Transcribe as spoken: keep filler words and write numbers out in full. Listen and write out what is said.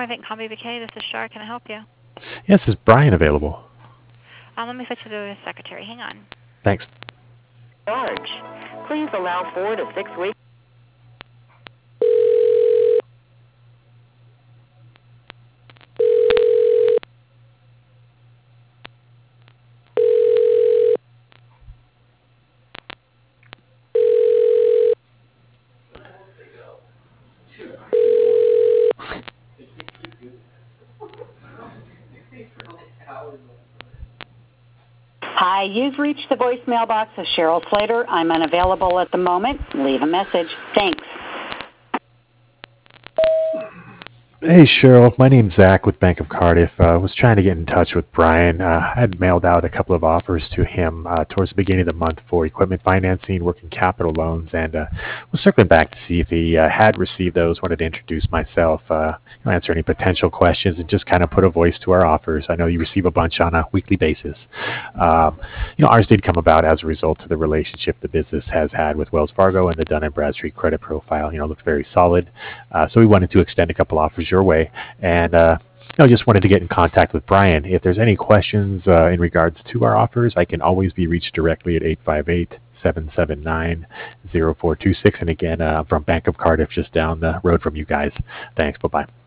Northern Combi B K. This is Shar. Can I help you? Yes, is Brian available? Um, let me switch you to his secretary. Hang on. Thanks. Charge. Please allow four to six weeks. Hi, you've reached the voicemail box of Cheryl Slater. I'm unavailable at the moment. Leave a message. Thanks. Hey, Cheryl. My name's Zach with Bank of Cardiff. I uh, was trying to get in touch with Brian. Uh, I had mailed out a couple of offers to him uh, towards the beginning of the month for equipment financing, working capital loans, and uh, was circling back to see if he uh, had received those. Wanted to introduce myself, uh, answer any potential questions, and just kind of put a voice to our offers. I know you receive a bunch on a weekly basis. Um, you know, ours did come about as a result of the relationship the business has had with Wells Fargo, and the Dun and Bradstreet credit profile, you know, looks very solid. Uh, so we wanted to extend a couple offers your way, and uh, you know, just wanted to get in contact with Brian. If there's any questions uh, in regards to our offers, I can always be reached directly at eight five eight, seven seven nine, zero four two six. And again, uh, from Bank of Cardiff, just down the road from you guys. Thanks. Bye-bye.